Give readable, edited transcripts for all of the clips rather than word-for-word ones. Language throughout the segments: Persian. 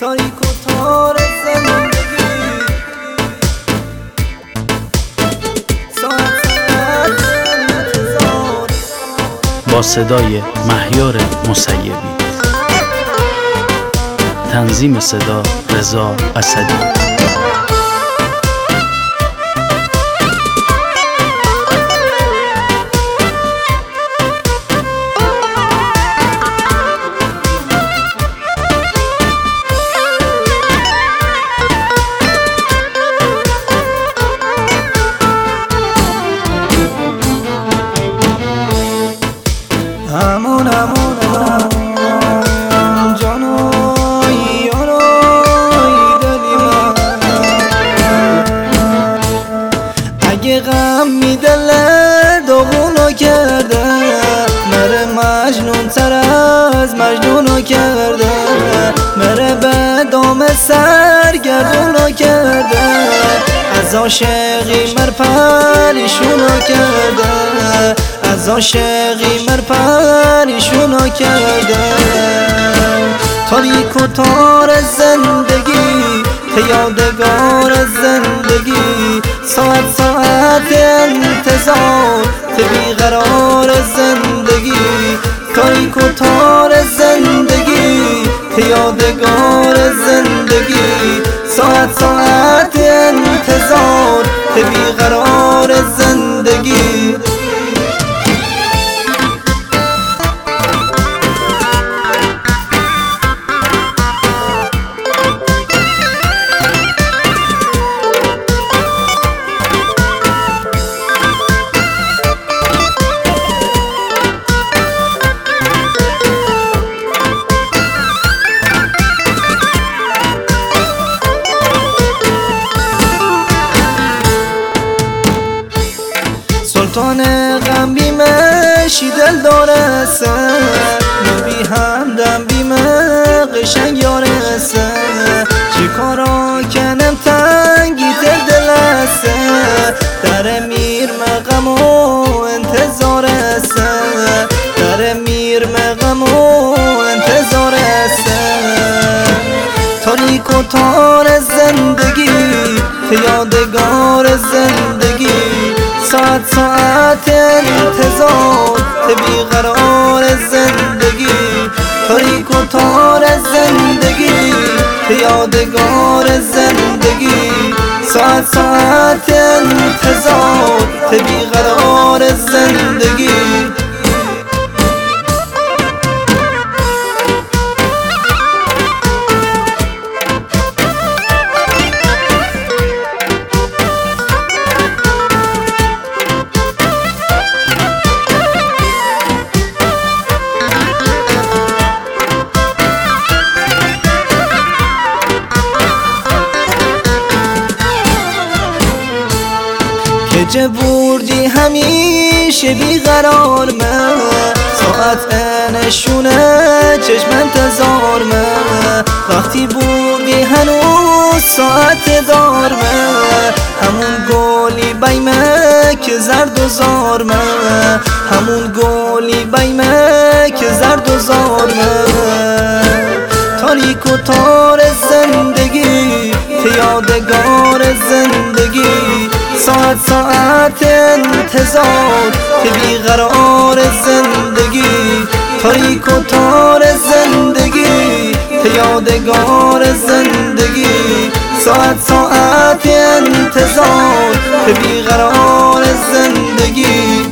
تاریک و تار زندگی، ساعت انتظار. با صدای مهیار مسیبی، تنظیم صدا رضا اسدی. همون جانوی دلی من، اگه غم میدله داغونو کرده، مره مجنون تر از مجنونو کرده، مره به دام سرگردونو کرده، از عاشقی مر پریشونو کرده، از عاشقی مر پریشونو کرده. تاریک و تار زندگی، یادگار زندگی، ساعت انتظار، بیقرار زندگی. تاریک و تار زندگی، یادگار زندگی، ساعت انتظار، بیقرار زندگی. سلطان غم بیمشی دل داره سر، نبی همدم بیمه قشنگ یاره سر، چی کارا کنم تنگی دل سر، در میر مقام و انتظار سر، در میر مقام و انتظار سر. تاریک و تار زندگی، یادگار زندگی، ساعت انتظار، بیقرار زندگی. تاریک و تار زندگی، یادگار زندگی، ساعت انتظار، بیقرار زندگی. که بردی همیشه بیقرار من، ساعت نشونه چشم انتظار من، وقتی بردی هنوز ساعت دار من، همون گلی بیمه که زرد و زار من، همون گلی بیمه که زرد و زار من. تاریک و تار زندگی، یادگار زندگی، ساعت انتظار، بیقرار زندگی. تاریک و تار زندگی، یادگار زندگی، ساعت انتظار، بیقرار زندگی.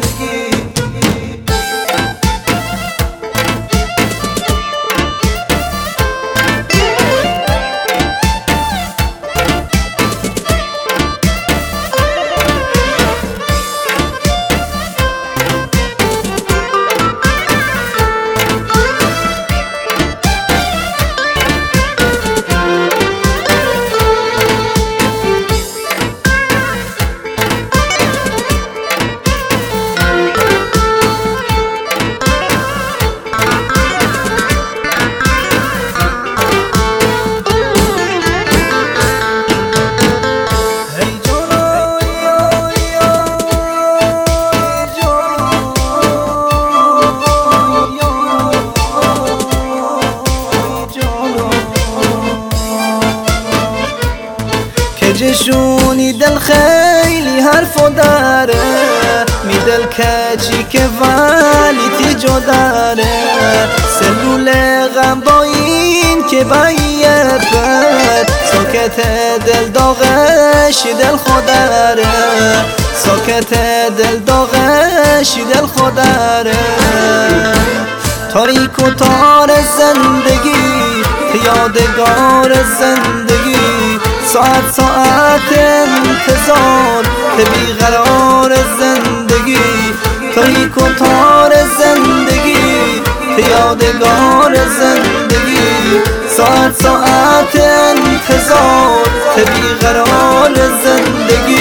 حرف و دره میدل کجی که ولی تی جداره سلول غم با این که بایه بد ساکت دل داغش دل خودره ساکت دل داغش دل خودره تاریک و تار زندگی یادگار زندگی ساعت ساعت انتظار بیقرار زندگی تاریک و تار زندگی یادگار زندگی ساعت ساعت انتظار بیقرار زندگی